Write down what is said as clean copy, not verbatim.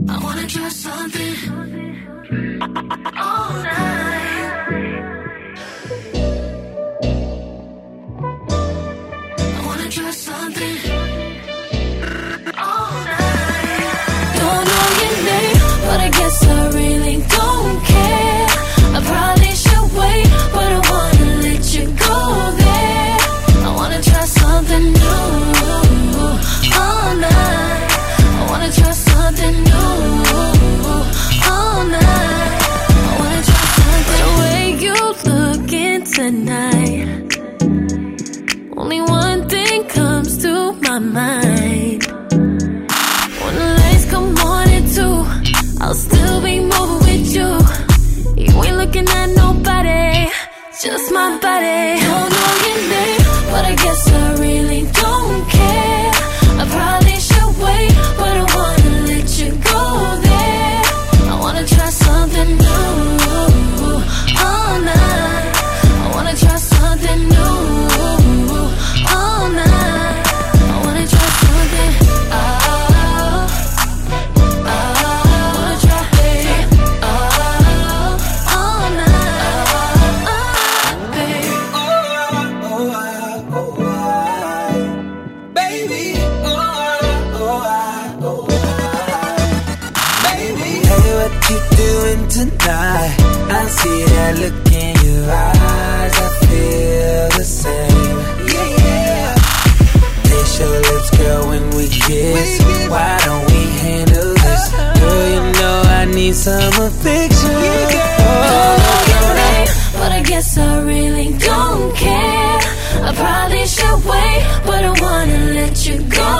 I wanna try something all night. I wanna try something all night. Don't know your name, but I guess I really don't care. I probably should wait, but I wanna let you go there. I wanna try something new all night. I wanna try something new all night. I wanna try something. The way you looking tonight, only one thing comes to my mind. When the lights come on at 2, I'll still be moving with you. You ain't looking at nobody, just my body. Don't know your name, but I guess I really don't care. I probably should wait, but I wanna let you go there. I wanna try something new all night. I wanna try something new all night. I wanna try something. Wanna try it all night, baby. Baby, baby, hey, what you doing tonight? I see that look in your eyes, I feel the same. Yeah, kiss your lips, girl, when we kiss. Why don't we handle this? Girl, you know I need some affection. Don't know your name, but I guess I really don't care. I probably should wait, but I wanna let you go